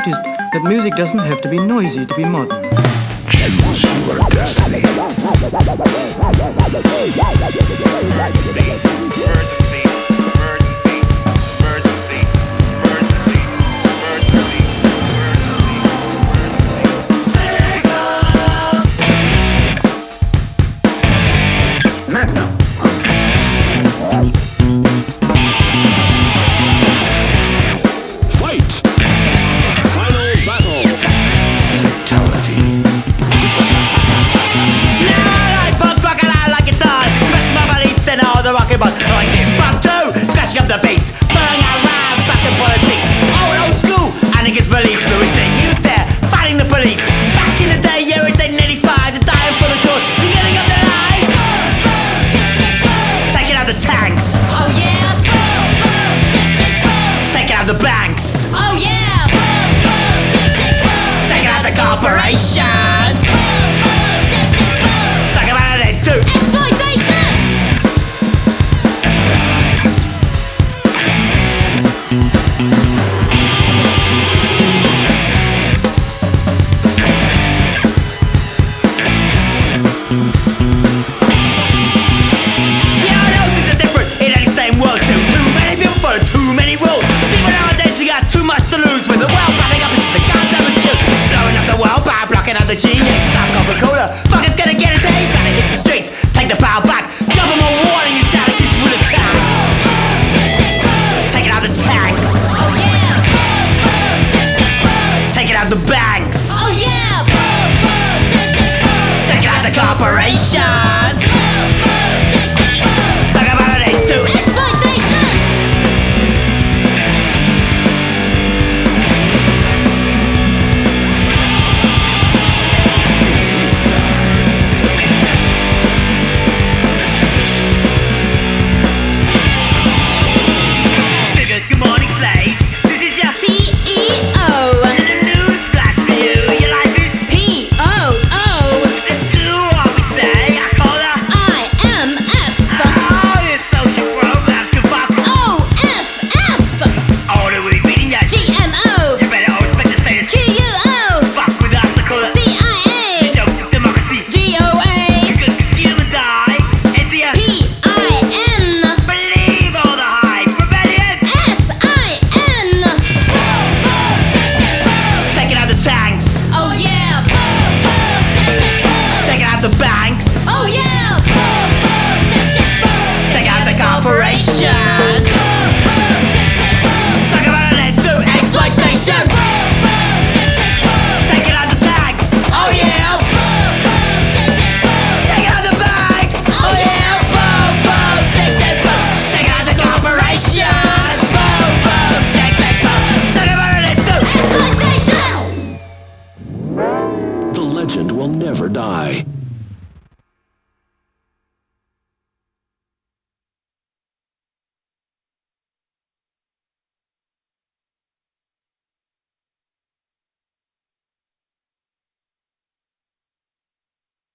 noticed that music doesn't have to be noisy to be modern. The rocket bus, like him back too, scratching up the beats, throwing out rhymes back in politics. Old school, and it gets beliefs. Louis C. He was there, fighting the police. Back in the day, yeah, it's 1885, they're dying for the cause. You're getting up the line. Boom, boom, tick, tick, boom. Taking out the tanks. Oh yeah, boom, boom, tick, tick, boom. Taking out the banks. Oh yeah, boom, boom, tick, tick, boom. Taking out the corporations. Boom, boom, tick, tick, boom. Talking about it too. Exploitation. The GX, stop Coca-Cola. Fuck, it's gonna get a taste. Time to hit the streets, take the power back. Government warning, you sound like keeps with a town. Taking out the tanks. Oh yeah, boom, boom, tick, tick, boom. Taking out the banks. Oh yeah, boom, boom, tick, tick, boom. Taking out the corporations. Boom, boom, tick, tick, boom. Talk about it too. Exploitation. The banks. Oh yeah, boom, boom, tick, tick, boom. Take out the corporations. Boom, boom, tick, tick, boom. Talk about it too. Exploitation. Boom, boom, tick, tick, boom. Taking out the tanks. Oh yeah. Boom, boom, tick, tick, boom. Taking out the banks. Oh yeah. Boom, boom, tick, tick, boom. Taking out the corporations. Boom, boom, tick, tick, boom. Talk about it too. Exploitation. The legend will never die.